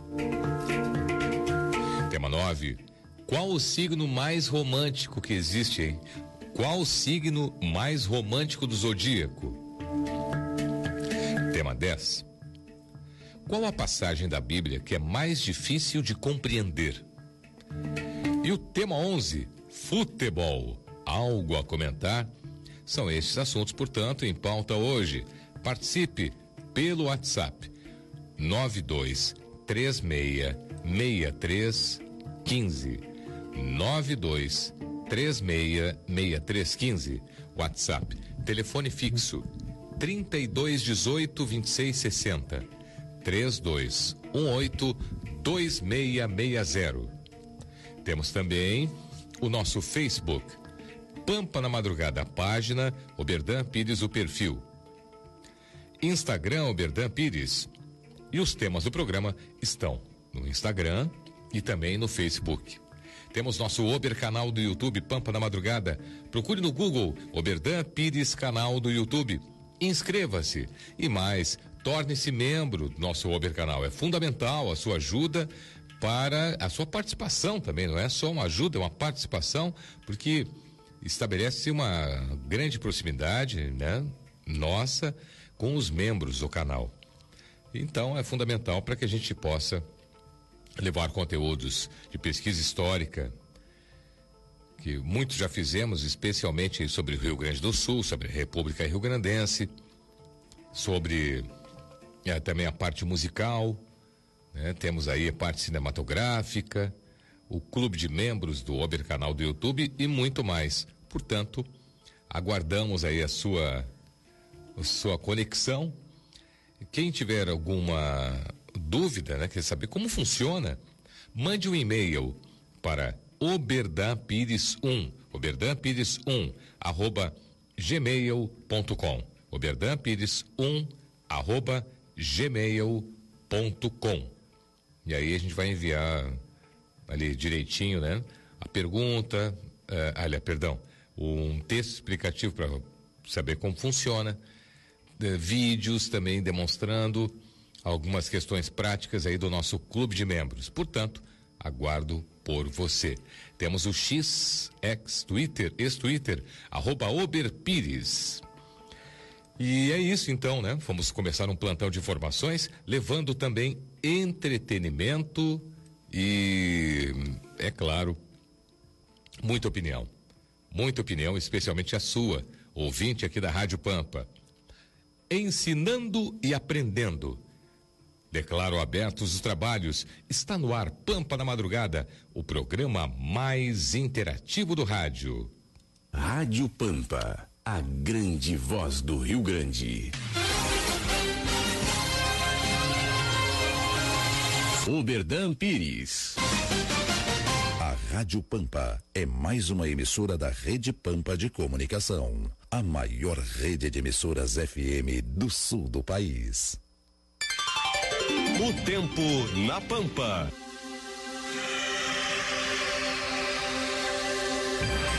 Tema nove. Qual o signo mais romântico que existe, hein? Qual o signo mais romântico do zodíaco? Tema dez. Qual a passagem da Bíblia que é mais difícil de compreender? E o tema onze, futebol. Algo a comentar? São estes assuntos, portanto, em pauta hoje. Participe pelo WhatsApp nove dois três seis seis três um cinco. nove dois três seis seis três um cinco. WhatsApp. Telefone fixo trinta e dois dezoito vinte e seis sessenta. trinta e dois dezoito dois seis seis zero. Temos também o nosso Facebook, Pampa na Madrugada, a página, Oberdan Pires, o perfil. Instagram, Oberdan Pires. E os temas do programa estão no Instagram e também no Facebook. Temos nosso Ober canal do YouTube, Pampa na Madrugada. Procure no Google, Oberdan Pires, canal do YouTube. Inscreva-se e mais, torne-se membro do nosso Ober canal. É fundamental a sua ajuda para a sua participação também, não é só uma ajuda, é uma participação, porque estabelece uma grande proximidade, né, nossa, com os membros do canal. Então é fundamental para que a gente possa levar conteúdos de pesquisa histórica, que muitos já fizemos, especialmente sobre o Rio Grande do Sul, sobre a República Rio-Grandense, sobre é, também a parte musical. Né? Temos aí a parte cinematográfica, o clube de membros do Ober canal do YouTube e muito mais. Portanto, aguardamos aí a sua, a sua conexão. Quem tiver alguma dúvida, né, quer saber como funciona, mande um e-mail para oberdanpires um, oberdanpires um, arroba gmail ponto com, oberdanpires um, arroba gmail ponto com. E aí a gente vai enviar ali direitinho, né? A pergunta, uh, aliás, perdão, um texto explicativo para saber como funciona, uh, vídeos também demonstrando algumas questões práticas aí do nosso clube de membros. Portanto, aguardo por você. Temos o X, X, Twitter, ex-Twitter, arroba Oberpires. E é isso então, né? Vamos começar um plantão de informações, levando também entretenimento e, é claro, muita opinião. Muita opinião, especialmente a sua, ouvinte aqui da Rádio Pampa. Ensinando e aprendendo. Declaro abertos os trabalhos. Está no ar Pampa na Madrugada, o programa mais interativo do rádio. Rádio Pampa, a grande voz do Rio Grande. Oberdan Pires. A Rádio Pampa é mais uma emissora da Rede Pampa de Comunicação, a maior rede de emissoras F M do sul do país. O tempo na Pampa.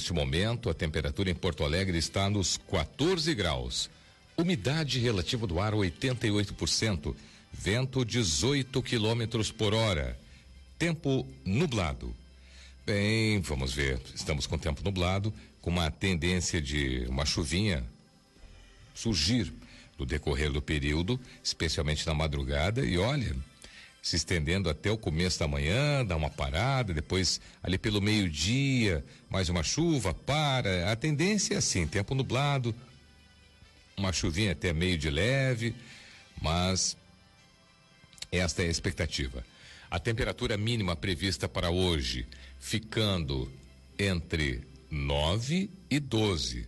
Neste momento, a temperatura em Porto Alegre está nos quatorze graus. Umidade relativa do ar oitenta e oito por cento. Vento dezoito quilômetros por hora. Tempo nublado. Bem, vamos ver. Estamos com tempo nublado, com uma tendência de uma chuvinha surgir no decorrer do período, especialmente na madrugada, e olha, se estendendo até o começo da manhã, dá uma parada, depois ali pelo meio-dia, mais uma chuva, para. A tendência é assim, tempo nublado, uma chuvinha até meio de leve, mas esta é a expectativa. A temperatura mínima prevista para hoje, ficando entre nove e doze.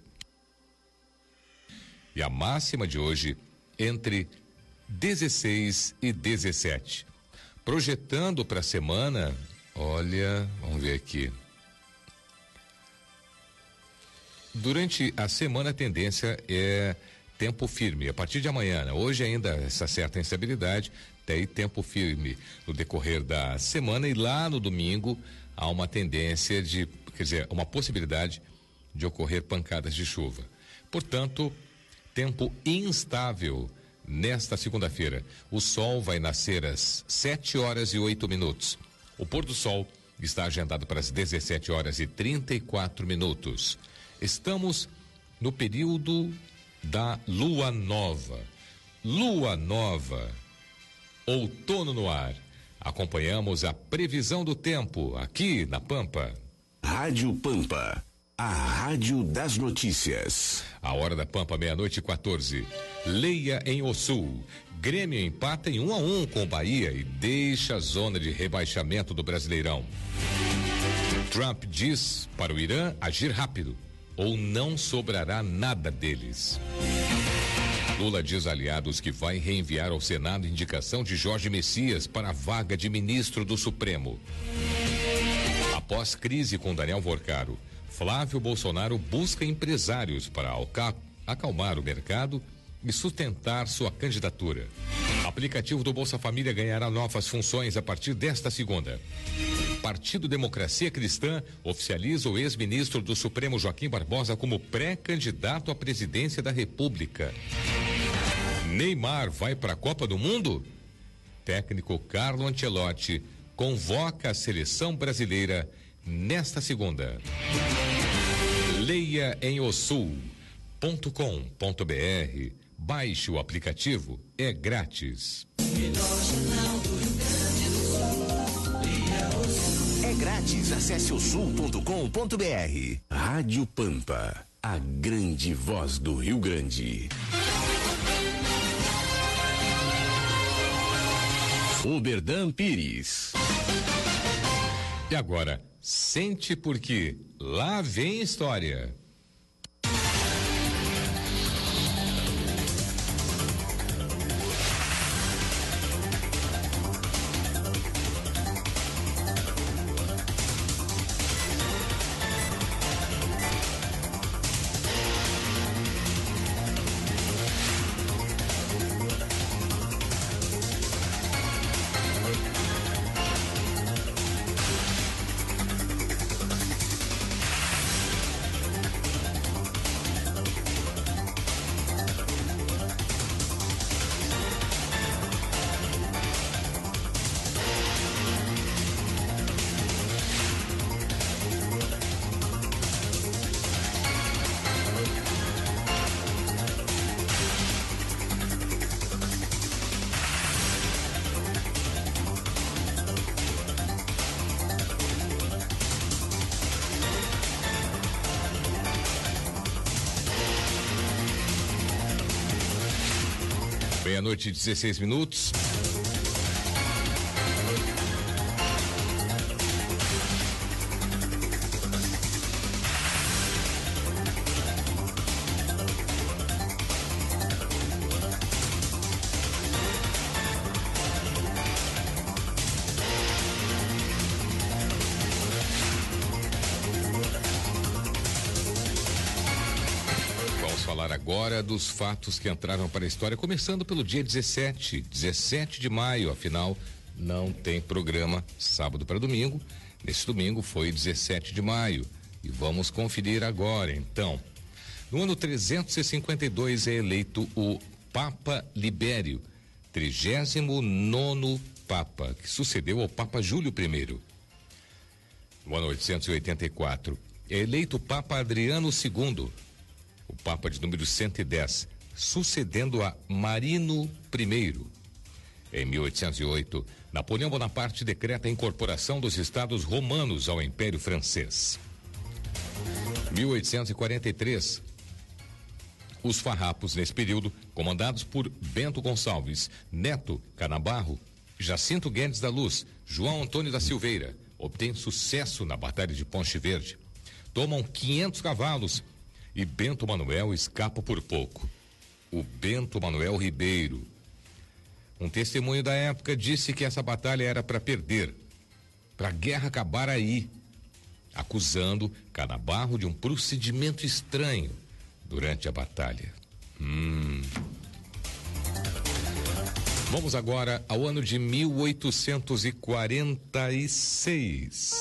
E a máxima de hoje entre dezesseis e dezessete. Projetando para a semana, olha, vamos ver aqui. Durante a semana a tendência é tempo firme. A partir de amanhã, né? Hoje ainda essa certa instabilidade, tem tempo firme no decorrer da semana, e lá no domingo há uma tendência de, quer dizer, uma possibilidade de ocorrer pancadas de chuva. Portanto, tempo instável nesta segunda-feira. O sol vai nascer às sete horas e oito minutos. O pôr do sol está agendado para as dezessete horas e trinta e quatro minutos. Estamos no período da lua nova. Lua nova. Outono no ar. Acompanhamos a previsão do tempo aqui na Pampa. Rádio Pampa, a rádio das notícias. A hora da Pampa, meia-noite e quatorze. Leia em Ossul. Grêmio empata em um a um com o Bahia e deixa a zona de rebaixamento do Brasileirão. Trump diz para o Irã agir rápido ou não sobrará nada deles. Lula diz a aliados que vai reenviar ao Senado indicação de Jorge Messias para a vaga de ministro do Supremo. Após crise com Daniel Vorcaro, Flávio Bolsonaro busca empresários para acalmar o mercado e sustentar sua candidatura. Aplicativo do Bolsa Família ganhará novas funções a partir desta segunda. Partido Democracia Cristã oficializa o ex-ministro do Supremo Joaquim Barbosa como pré-candidato à presidência da República. Neymar vai para a Copa do Mundo? Técnico Carlo Ancelotti convoca a seleção brasileira nesta segunda. Leia em ossul ponto com ponto br. Baixe o aplicativo, é grátis. É grátis, acesse ossul ponto com ponto br. Rádio Pampa, a grande voz do Rio Grande. Oberdan Pires. E agora, sente porque lá vem história. Meia-noite e dezesseis minutos. Agora dos fatos que entraram para a história, começando pelo dia dezessete, dezessete de maio, afinal não tem programa sábado para domingo. Nesse domingo foi dezessete de maio, E vamos conferir agora, então. No ano trezentos e cinquenta e dois é eleito o Papa Libério, trigésimo nono Papa, que sucedeu ao Papa Júlio I. No ano oitocentos e oitenta e quatro é eleito o Papa Adriano segundo, o Papa de número cento e dez, sucedendo a Marino I. Em mil oitocentos e oito, Napoleão Bonaparte decreta a incorporação dos estados romanos ao Império Francês. mil oitocentos e quarenta e três, os farrapos nesse período, comandados por Bento Gonçalves, Neto Canabarro, Jacinto Guedes da Luz, João Antônio da Silveira, obtêm sucesso na Batalha de Ponte Verde. Tomam quinhentos cavalos e Bento Manuel escapa por pouco. O Bento Manuel Ribeiro, um testemunho da época, disse que essa batalha era para perder, para a guerra acabar aí, acusando Canabarro de um procedimento estranho durante a batalha. Hum. Vamos agora ao ano de mil oitocentos e quarenta e seis.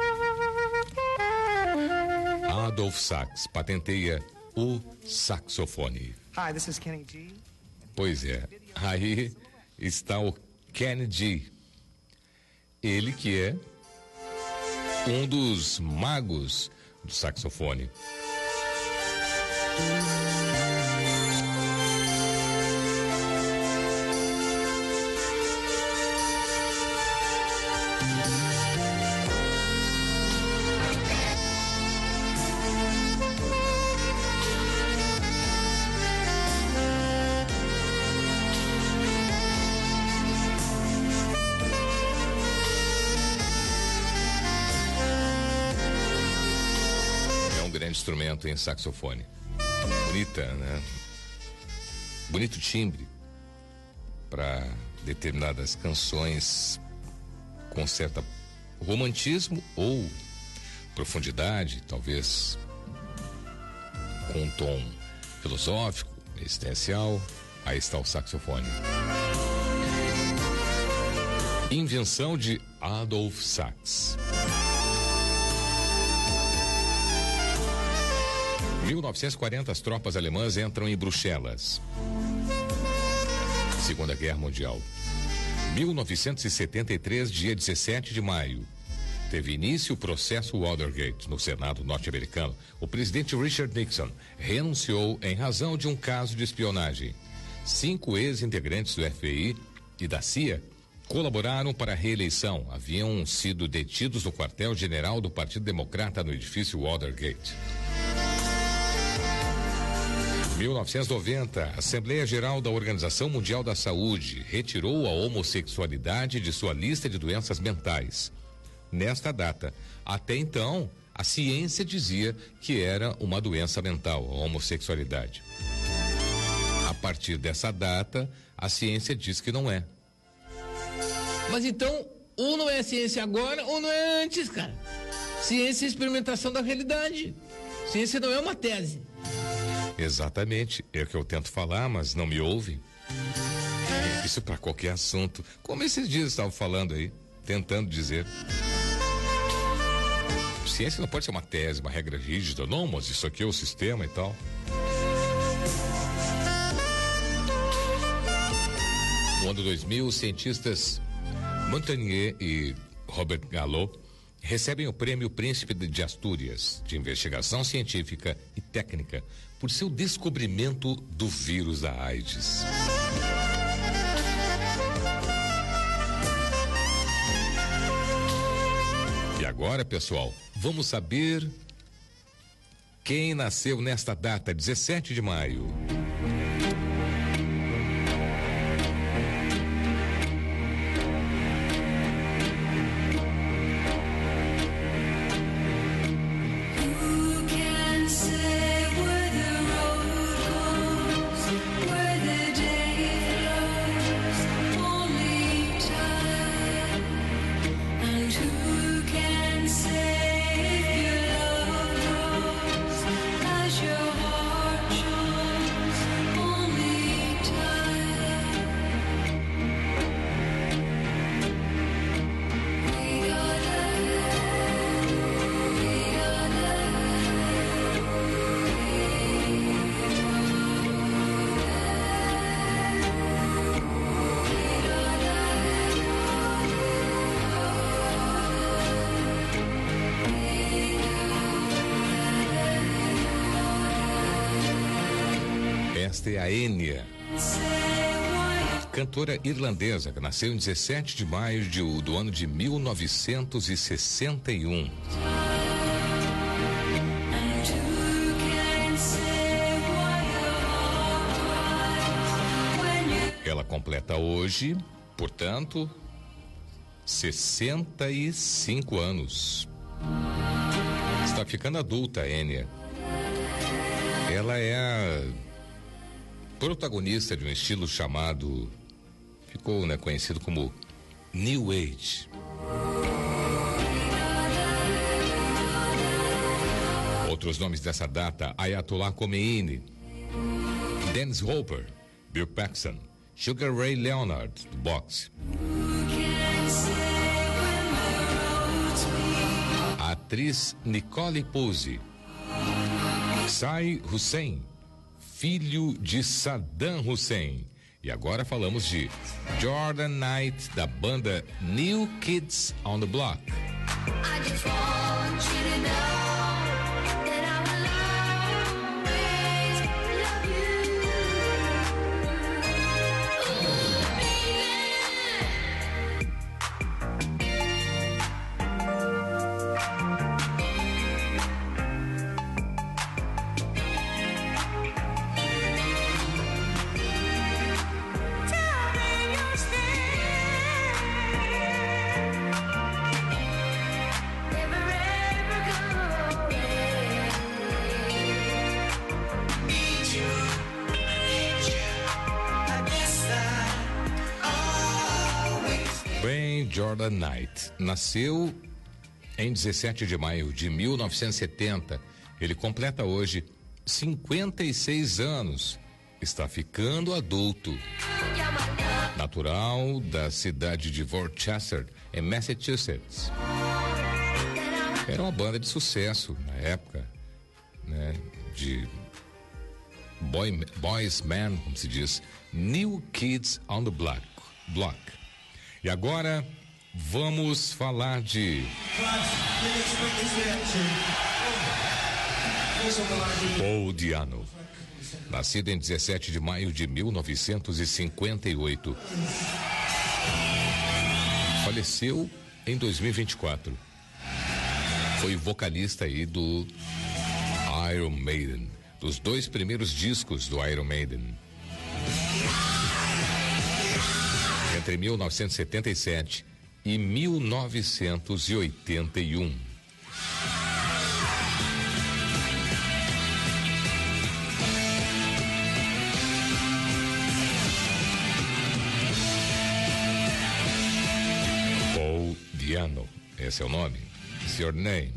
Adolf Sax patenteia o saxofone. Hi, this is Kenny G. Pois é, aí está o Kenny G. Ele que é um dos magos do saxofone. Instrumento em saxofone. Bonita, né? Bonito timbre para determinadas canções com certa romantismo ou profundidade, talvez com um tom filosófico, existencial. Aí está o saxofone. Invenção de Adolf Sax. mil novecentos e quarenta, as tropas alemãs entram em Bruxelas. Segunda Guerra Mundial. mil novecentos e setenta e três, dia dezessete de maio, teve início o processo Watergate no Senado norte-americano. O presidente Richard Nixon renunciou em razão de um caso de espionagem. Cinco ex-integrantes do F B I e da C I A colaboraram para a reeleição. Haviam sido detidos no quartel-general do Partido Democrata no edifício Watergate. mil novecentos e noventa, a Assembleia Geral da Organização Mundial da Saúde retirou a homossexualidade de sua lista de doenças mentais. Nesta data, até então, a ciência dizia que era uma doença mental, a homossexualidade. A partir dessa data, a ciência diz que não é. Mas então, ou não é ciência agora, ou não é antes, cara. Ciência é experimentação da realidade. Ciência não é uma tese. Exatamente, é o que eu tento falar, mas não me ouve. Isso para qualquer assunto. Como esses dias estavam falando aí, tentando dizer. Ciência não pode ser uma tese, uma regra rígida, não, mas isso aqui é o sistema e tal. No ano dois mil, os cientistas Montagnier e Robert Gallo recebem o prêmio Príncipe de Astúrias de investigação científica e técnica por seu descobrimento do vírus da AIDS. E agora, pessoal, vamos saber quem nasceu nesta data, dezessete de maio. As your heart shows Esta é a Enya, cantora irlandesa que nasceu em dezessete de maio de, do ano de mil novecentos e sessenta e um. Ela completa hoje, portanto, sessenta e cinco anos. Está ficando adulta, a Enya. Ela é a protagonista de um estilo chamado, ficou, né, conhecido como New Age. Outros nomes dessa data: Ayatollah Khomeini, Dennis Hopper, Bill Paxton, Sugar Ray Leonard, do boxe. A atriz Nicole Posey. Sai Hussein, filho de Saddam Hussein. E agora falamos de Jordan Knight, da banda New Kids on the Block. I just want you to know. Jordan Knight nasceu em dezessete de maio de mil novecentos e setenta. Ele completa hoje cinquenta e seis anos. Está ficando adulto. Natural da cidade de Worcester, em Massachusetts. Era uma banda de sucesso na época, né? De boy, boys man, como se diz, New Kids on the Block. Block. E agora vamos falar de Paul Di'Anno, nascido em dezessete de maio de mil novecentos e cinquenta e oito. Faleceu em dois mil e vinte e quatro. Foi vocalista aí do Iron Maiden, dos dois primeiros discos do Iron Maiden. Entre mil novecentos e setenta e sete e mil novecentos e oitenta e um. Paul Di'Anno, esse é o nome. It's your name.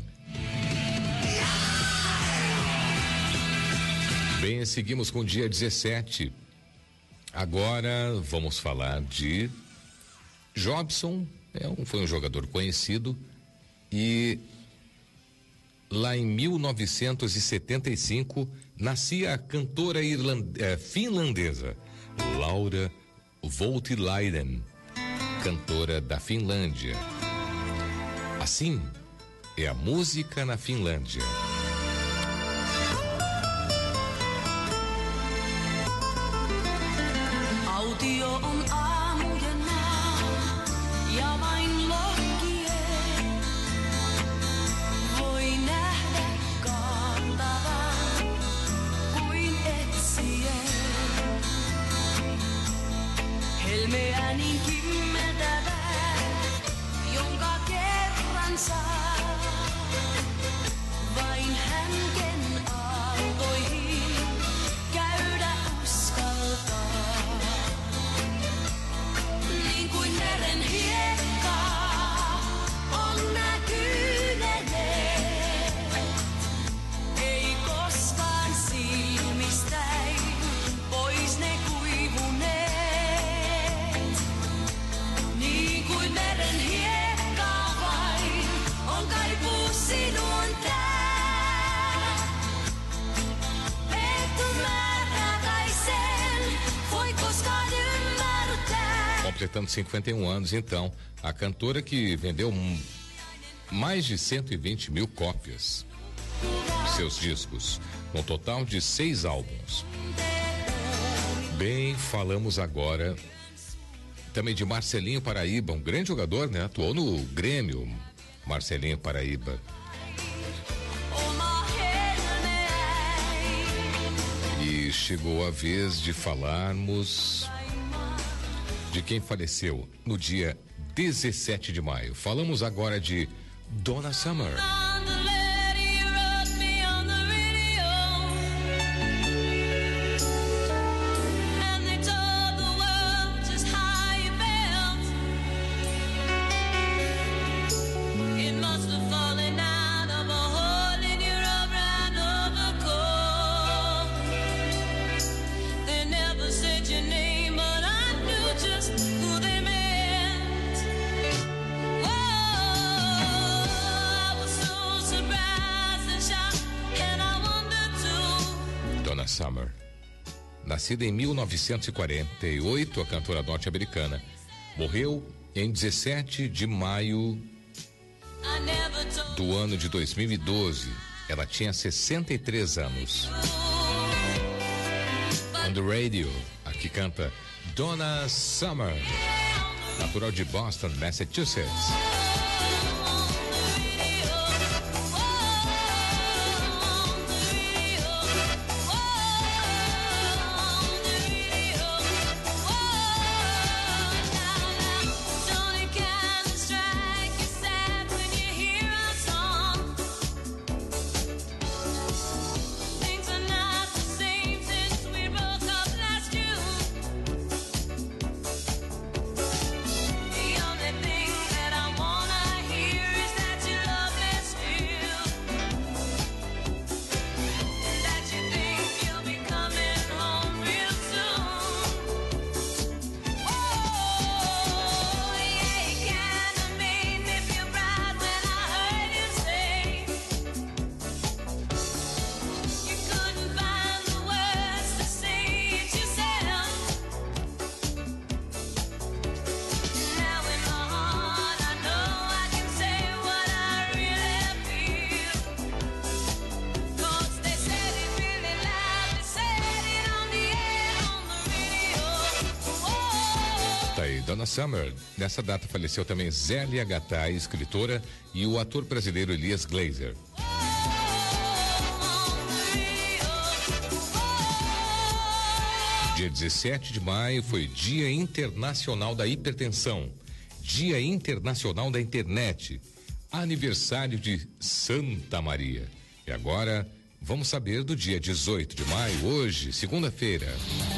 Bem, seguimos com o dia dezessete. Agora vamos falar de Jobson. É um, foi um jogador conhecido e lá em mil novecentos e setenta e cinco nascia a cantora irland, eh, finlandesa Laura Voutilainen, cantora da Finlândia. Assim é a música na Finlândia. Autio on aamujen maa ja vain lohkien voi nähdä kantavan kuin etsien. Helmeä niin kimmeltävää, jonka kerran saa vain hänken aaltoihin käydä uskaltaa. Niin kuin meren hiekkaa on näkyneet, ei koskaan silmistäin pois ne kuivuneet. Niin kuin meren hiekkaa vain on kaipuu sinun tää. Et määräväisen voi koskaan ymmärtää. Completando cinquenta e um anos, então, a cantora que vendeu um, mais de cento e vinte mil cópias de seus discos, um total de seis álbuns. Bem, falamos agora também de Marcelinho Paraíba, um grande jogador, né? Atuou no Grêmio, Marcelinho Paraíba. E chegou a vez de falarmos de quem faleceu no dia dezessete de maio. Falamos agora de Donna Summer. Summer. Nascida em mil novecentos e quarenta e oito, a cantora norte-americana morreu em dezessete de maio do ano de dois mil e doze. Ela tinha sessenta e três anos. On the Radio, aqui canta Donna Summer, natural de Boston, Massachusetts. Donna Summer. Nessa data faleceu também Zélia Gattai, escritora, e o ator brasileiro Elias Glazer. Dia dezessete de maio foi Dia Internacional da Hipertensão, Dia Internacional da Internet, aniversário de Santa Maria. E agora vamos saber do dia dezoito de maio, hoje, segunda-feira.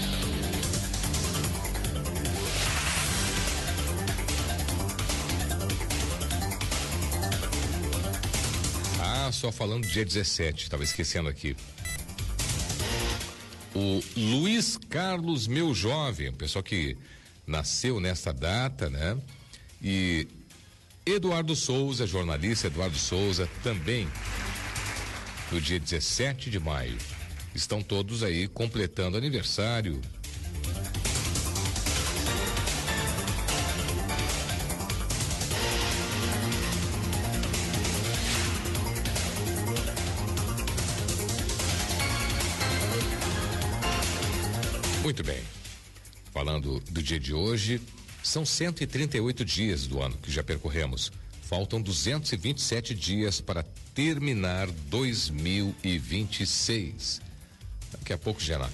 Só falando do dia dezessete, estava esquecendo aqui. O Luiz Carlos Meu Jovem, o pessoal que nasceu nesta data, né? E Eduardo Souza, jornalista Eduardo Souza, também no dia dezessete de maio. Estão todos aí completando aniversário. Muito bem. Falando do dia de hoje, são cento e trinta e oito dias do ano que já percorremos. Faltam duzentos e vinte e sete dias para terminar dois mil e vinte e seis. Daqui a pouco já